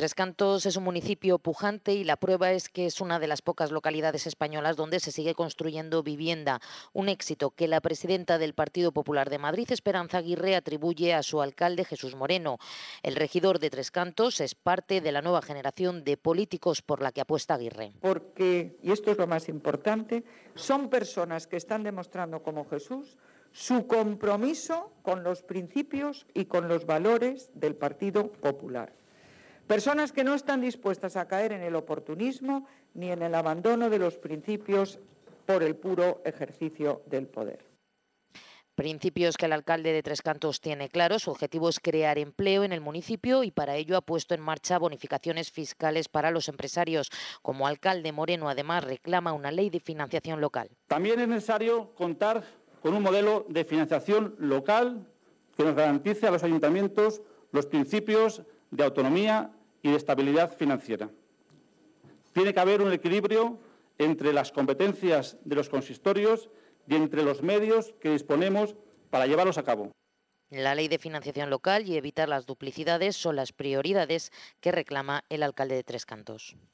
Tres Cantos es un municipio pujante y la prueba es que es una de las pocas localidades españolas donde se sigue construyendo vivienda, un éxito que la presidenta del Partido Popular de Madrid, Esperanza Aguirre, atribuye a su alcalde Jesús Moreno. El regidor de Tres Cantos es parte de la nueva generación de políticos por la que apuesta Aguirre. Porque, y esto es lo más importante, son personas que están demostrando como Jesús su compromiso con los principios y con los valores del Partido Popular. Personas que no están dispuestas a caer en el oportunismo ni en el abandono de los principios por el puro ejercicio del poder. Principios que el alcalde de Tres Cantos tiene claros. Su objetivo es crear empleo en el municipio y para ello ha puesto en marcha bonificaciones fiscales para los empresarios. Como alcalde, Moreno además reclama una ley de financiación local. También es necesario contar con un modelo de financiación local que nos garantice a los ayuntamientos los principios de autonomía y de estabilidad financiera. Tiene que haber un equilibrio entre las competencias de los consistorios y entre los medios que disponemos para llevarlos a cabo. La ley de financiación local y evitar las duplicidades son las prioridades que reclama el alcalde de Tres Cantos.